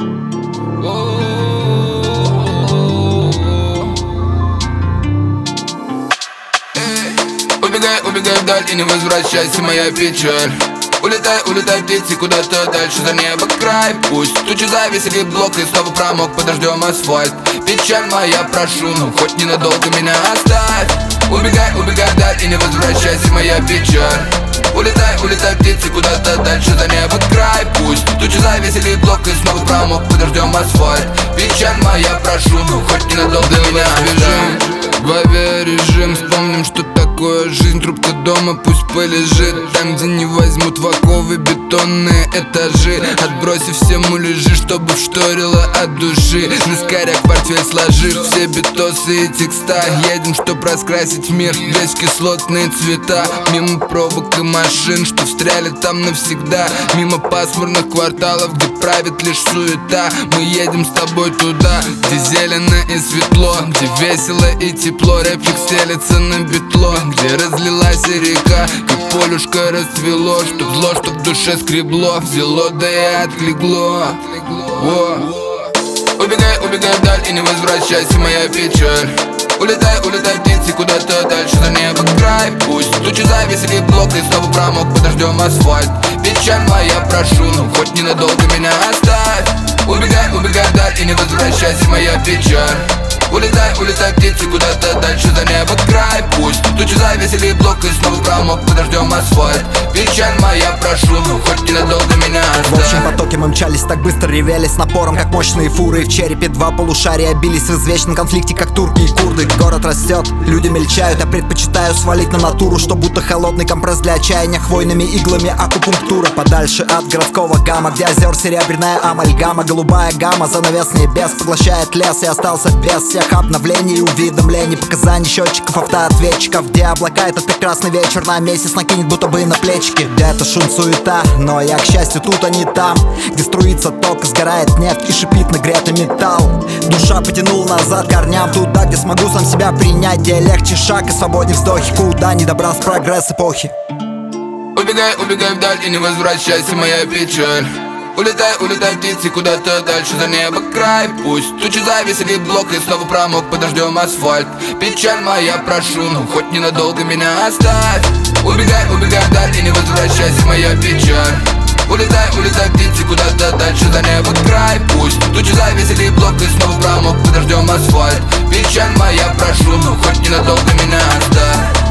Убегай, убегай вдаль и не возвращайся, моя печаль. Улетай, улетай, птицы, куда-то дальше за небо край. Пусть тучи завесили блок и снова промок под дождем асфальт. Печаль моя, прошу, ну хоть ненадолго меня оставь. Убегай, убегай вдаль и не возвращайся, моя печаль. Улетай, улетай, птицы, куда-то дальше за небо край. Пусть тучи завесили блок и снова промок под дождем асфальт. Печаль моя, прошу, ну хоть ненадолго меня оставь. В авиарежим, вспомним, что такое жизнь. Трубка дома пусть полежит там, где не возьмут в оковы бетонные этажи. Отбросив все муляжи, чтобы вшторило от души. На скоряк портфель сложив все битосы и текста. Едем, чтоб раскрасить мир весь кислотные цвета. Мимо пробок и машин, что встряли там навсегда. Мимо пасмурных кварталов, где правит лишь суета. Мы едем с тобой туда, где зелено и светло, где весело и тепло. Рэпчик стелется на битло, где разлилась река, как полюшка расцвело. Чтоб зло, чтоб в душе скребло, взяло да и отлегло. Убегай, убегай вдаль и не возвращайся, моя печаль. Улетай, улетай, птицы, куда-то дальше за небо край. Пусть тучи завесили блок и снова промок под дождем асфальт. Печаль моя, прошу, ну хоть ненадолго меня оставь. Убегай, убегай вдаль и не возвращайся, моя печаль. Улетай, улетай, птицы, куда-то дальше за небо край. Пусть тучи завесили блок и снова промок под дождем асфальт. Печаль моя, прошу, ну хоть ненадолго меня оставь. В общем потоке мы мчались, так быстро ревели с напором, как мощные фуры. В черепе два полушария бились в извечном конфликте, как турки и курды. Город растет, люди мельчают, я предпочитаю свалить на натуру, что будто холодный компресс для отчаяния хвойными иглами акупунктура. Подальше от городского гамма, где озер серебряная амальгама. Голубая гамма, занавес небес поглощает лес. И остался без всех обновлений и уведомлений, показаний счетчиков, автоответчиков. Где облака, этот прекрасный вечер на месяц накинет будто бы на плечики. Где-то шум, суета, но я, к счастью, тут, а не там, где струится ток и сгорает нефть и шипит нагретый металл. Душа потянула назад корням, туда, где смогу сам себя принять, где легче шаг и свободней вздохи. Куда не добрался прогресс эпохи. Убегай, убегай вдаль и не возвращайся, моя печаль. Улетай, улетай, птицы, куда-то дальше за небо край. Пусть тучи завесили блок и снова промок под дождем асфальт. Печаль моя, прошу, ну хоть ненадолго меня оставь. Убегай, убегай вдаль и не возвращайся, моя печаль. Улетай, улетай, птицы, куда-то дальше за небо край. Пусть тучи завесили блок и снова промок под дождем асфальт. Печаль моя, прошу, ну хоть ненадолго меня оставь.